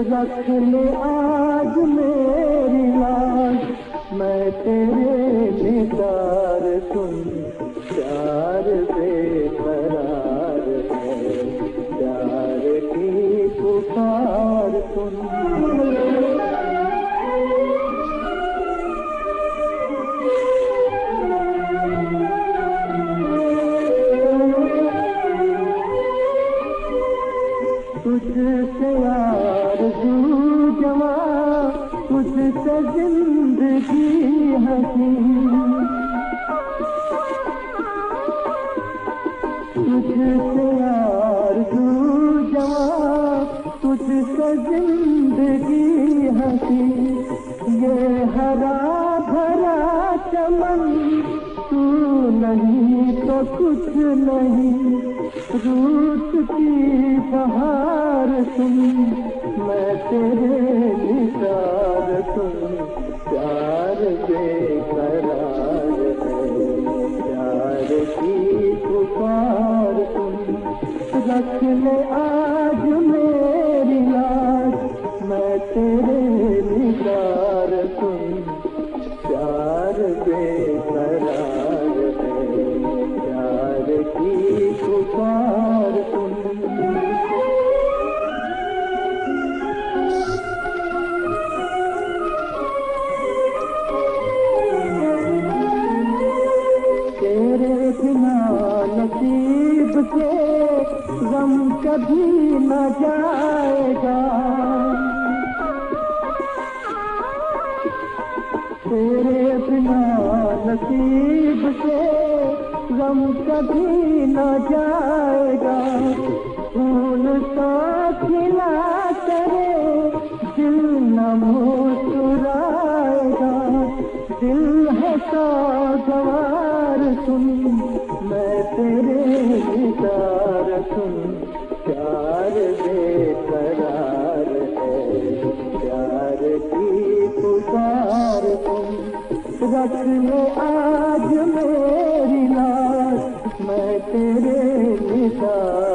रख ले आज मेरी लाज, मैं तेरे निसार सुन। प्यार बेकरार है, प्यार की पुकार सुन। तुझसे आरज़ू जवां, तुझसे जिंदगी हसी, तुझसे आरज़ू जवां, तुझसे जिंदगी हसी। ये हरा भरा चमन तू नहीं तो कुछ नहीं, रूठ की बहार सुन। मैं तेरे निसार सुन। प्यार बेकरार है, प्यार की पुकार सुन। रख ले आज मेरी लाज, मैं तेरे निसार सुन। प्यार बेकरार है, प्यार की पुकार सुन। तेरे बिना नसीब से गम कभी न जाएगा, तेरे बिना नसीब से गम कभी न जाएगा। फूल तो खिला करे दिल न मुस्कुराएगा, दिल है तो गवार सुन। मैं तेरे निसार सुन। प्यार बेकरार है, प्यार की पुकार सुन। रख ले आज मेरी लाज, मैं तेरे निसार